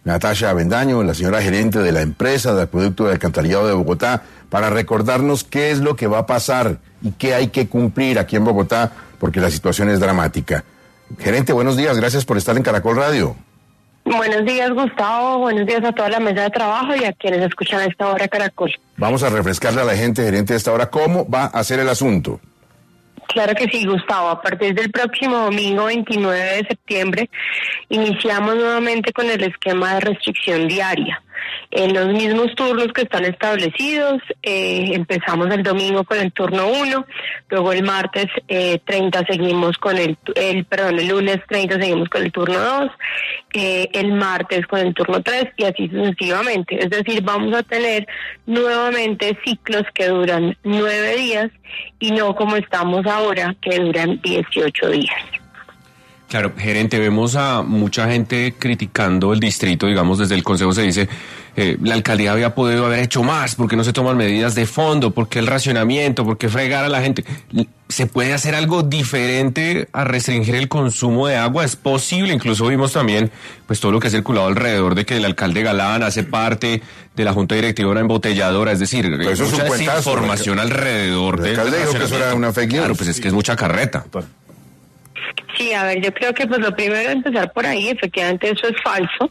Natasha Avendaño, la señora gerente de la empresa de acueducto de alcantarillado de Bogotá, para recordarnos qué es lo que va a pasar y qué hay que cumplir aquí en Bogotá, porque la situación es dramática. Gerente, buenos días, gracias por estar en Caracol Radio. Buenos días, Gustavo, buenos días a toda la mesa de trabajo y a quienes escuchan a esta hora Caracol. Vamos a refrescarle a la gente, gerente, a esta hora, ¿cómo va a ser el asunto? Claro que sí, Gustavo. A partir del próximo domingo 29 de septiembre iniciamos nuevamente con el esquema de restricción diaria. En los mismos turnos que están establecidos, empezamos el domingo con el turno 1, luego el martes 30 seguimos con el lunes 30 seguimos con el turno 2, el martes con el turno 3 y así sucesivamente. Es decir, vamos a tener nuevamente ciclos que duran 9 días y no como estamos ahora, que duran 18 días. Claro, gerente, vemos a mucha gente criticando el distrito, digamos, desde el Consejo se dice, la alcaldía había podido haber hecho más, ¿por qué no se toman medidas de fondo? ¿Por qué el racionamiento? ¿Por qué fregar a la gente? ¿Se puede hacer algo diferente a restringir el consumo de agua? ¿Es posible? Incluso vimos también pues todo lo que ha circulado alrededor de que el alcalde Galán hace parte de la junta directiva de una embotelladora, es decir, eso mucha es desinformación alrededor del alcalde dijo que eso era una fake news. Claro, pues es que es mucha carreta. Sí, a ver, yo creo que pues lo primero es empezar por ahí, efectivamente eso es falso.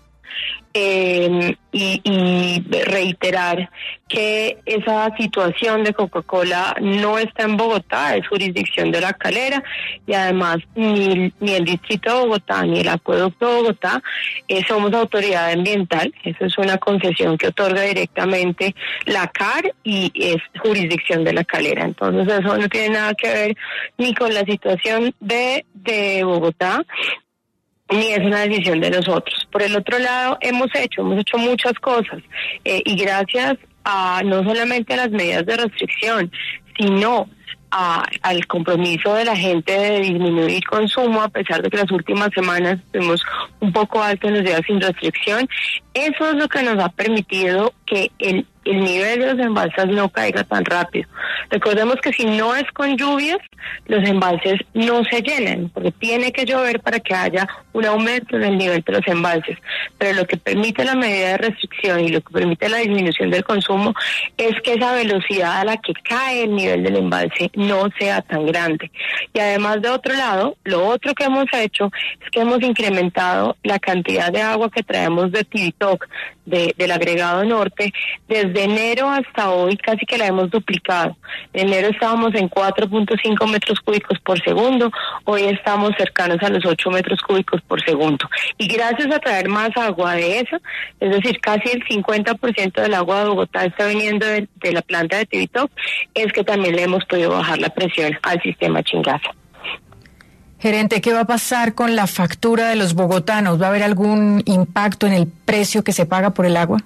Y reiterar que esa situación de Coca-Cola no está en Bogotá, es jurisdicción de La Calera y además ni el Distrito de Bogotá ni el Acueducto de Bogotá somos autoridad ambiental, eso es una concesión que otorga directamente la CAR y es jurisdicción de La Calera, entonces eso no tiene nada que ver ni con la situación de Bogotá, ni es una decisión de nosotros. Por el otro lado, hemos hecho muchas cosas y gracias a no solamente a las medidas de restricción, sino al compromiso de la gente de disminuir el consumo, a pesar de que las últimas semanas estuvimos un poco altos en los días sin restricción. Eso es lo que nos ha permitido que el nivel de los embalses no caiga tan rápido. Recordemos que si no es con lluvias, los embalses no se llenan, porque tiene que llover para que haya un aumento en el nivel de los embalses. Pero lo que permite la medida de restricción y lo que permite la disminución del consumo es que esa velocidad a la que cae el nivel del embalse no sea tan grande. Y además, de otro lado, lo otro que hemos hecho es que hemos incrementado la cantidad de agua que traemos de Tibitoc, del agregado norte, desde enero hasta hoy casi que la hemos duplicado. En enero estábamos en 4.5 metros cúbicos por segundo, hoy estamos cercanos a los 8 metros cúbicos por segundo. Y gracias a traer más agua de esa, es decir, casi el 50% del agua de Bogotá está viniendo de la planta de Tibitoc, es que también le hemos podido bajar la presión al sistema Chingaza. Gerente, ¿qué va a pasar con la factura de los bogotanos? ¿Va a haber algún impacto en el precio que se paga por el agua?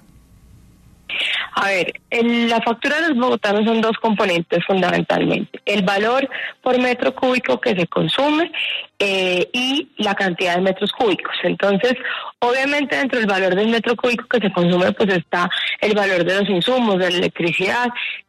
A ver, la factura de los bogotanos son dos componentes fundamentalmente. El valor por metro cúbico que se consume y la cantidad de metros cúbicos. Entonces, obviamente dentro del valor del metro cúbico que se consume, pues está el valor de los insumos, de la electricidad.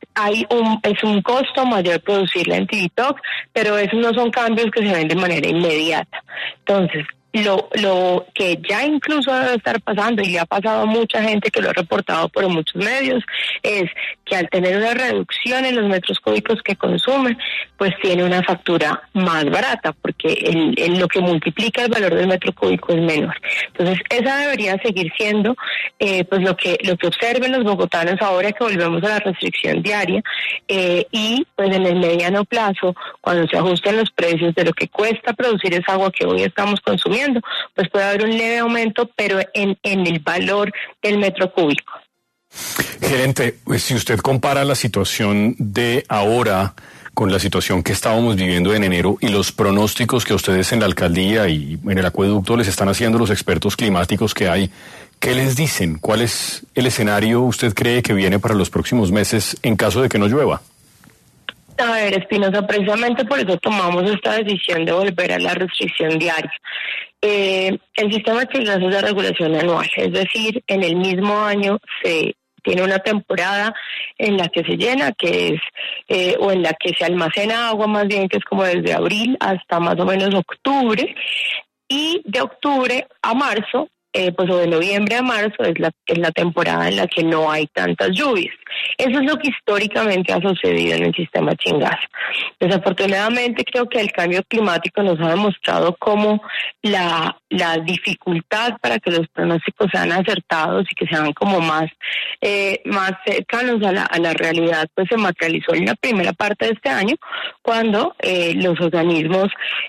Es un costo mayor producirla en Tibitoc, pero esos no son cambios que se ven de manera inmediata. Entonces, lo que ya incluso debe estar pasando, y le ha pasado a mucha gente que lo ha reportado por muchos medios, es que al tener una reducción en los metros cúbicos que consume, pues tiene una factura más barata, porque lo que multiplica el valor del metro cúbico es menor. Entonces, esa debería seguir siendo pues lo que observen los bogotanos ahora que volvemos a la restricción diaria, y pues en el mediano plazo, cuando se ajusten los precios de lo que cuesta producir esa agua que hoy estamos consumiendo, pues puede haber un leve aumento, pero en el valor del metro cúbico. Gerente, si usted compara la situación de ahora con la situación que estábamos viviendo en enero y los pronósticos que ustedes en la alcaldía y en el acueducto les están haciendo los expertos climáticos que hay, ¿qué les dicen? ¿Cuál es el escenario usted cree que viene para los próximos meses en caso de que no llueva? A ver, Espinosa, precisamente por eso tomamos esta decisión de volver a la restricción diaria. El sistema de Chingaza es de regulación anual, es decir, en el mismo año se tiene una temporada en la que se llena, que es, o en la que se almacena agua más bien, que es como desde abril hasta más o menos octubre, y de octubre a marzo pues o de noviembre a marzo es la temporada en la que no hay tantas lluvias. Eso es lo que históricamente ha sucedido en el sistema Chingaza. Desafortunadamente creo que el cambio climático nos ha demostrado cómo la dificultad para que los pronósticos sean acertados y que sean como más cercanos a la realidad, pues se materializó en la primera parte de este año, cuando los organismos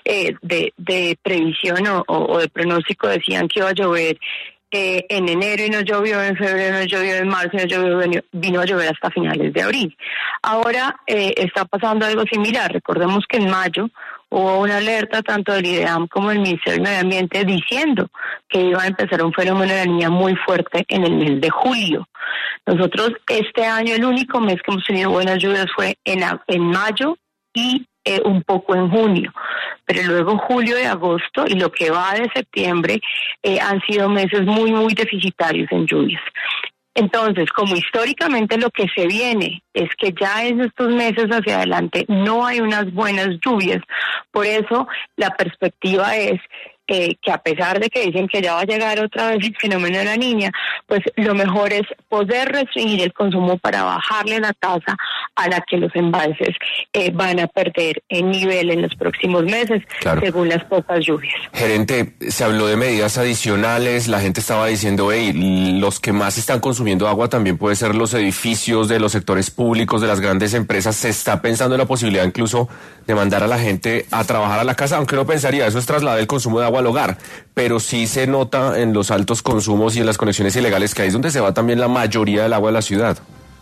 de previsión o de pronóstico decían que iba a llover en enero y no llovió, en febrero no llovió, en marzo no llovió, vino a llover hasta finales de abril. Ahora está pasando algo similar. Recordemos que en mayo hubo una alerta tanto del IDEAM como del Ministerio del Medio Ambiente diciendo que iba a empezar un fenómeno de la Niña muy fuerte en el mes de julio. Nosotros este año el único mes que hemos tenido buenas lluvias fue en mayo y un poco en junio, pero luego julio y agosto y lo que va de septiembre han sido meses muy, muy deficitarios en lluvias. Entonces, como históricamente lo que se viene es que ya en estos meses hacia adelante no hay unas buenas lluvias, por eso la perspectiva es que a pesar de que dicen que ya va a llegar otra vez el fenómeno de la Niña, pues lo mejor es poder restringir el consumo para bajarle la tasa a la que los embalses van a perder en nivel en los próximos meses, claro, según las pocas lluvias. Gerente, se habló de medidas adicionales, la gente estaba diciendo, los que más están consumiendo agua también puede ser los edificios de los sectores públicos, de las grandes empresas. Se está pensando en la posibilidad incluso de mandar a la gente a trabajar a la casa, aunque no pensaría, eso es trasladar el consumo de agua al hogar, pero sí se nota en los altos consumos y en las conexiones ilegales, que ahí es donde se va también la mayoría del agua de la ciudad.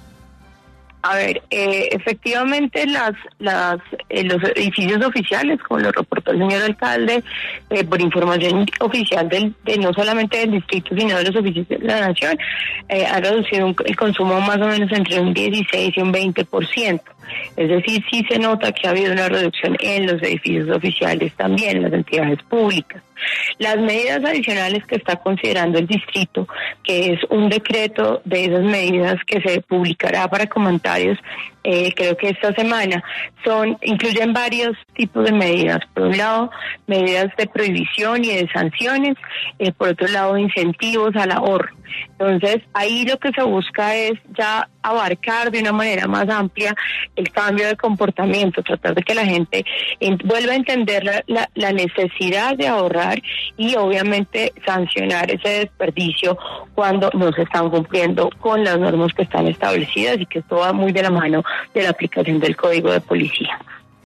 A ver, efectivamente los edificios oficiales, como lo reportó el señor alcalde, por información oficial de no solamente del distrito, sino de los oficios de la nación, ha reducido el consumo más o menos entre un 16 y un 20%. Es decir, sí se nota que ha habido una reducción en los edificios oficiales también, en las entidades públicas. Las medidas adicionales que está considerando el distrito, que es un decreto de esas medidas que se publicará para comentarios, creo que esta semana, incluyen varios tipos de medidas. Por un lado, medidas de prohibición y de sanciones, por otro lado, incentivos al ahorro. Entonces, ahí lo que se busca es ya abarcar de una manera más amplia el cambio de comportamiento, tratar de que la gente vuelva a entender la necesidad de ahorrar y obviamente sancionar ese desperdicio cuando no se están cumpliendo con las normas que están establecidas, y que esto va muy de la mano de la aplicación del Código de Policía.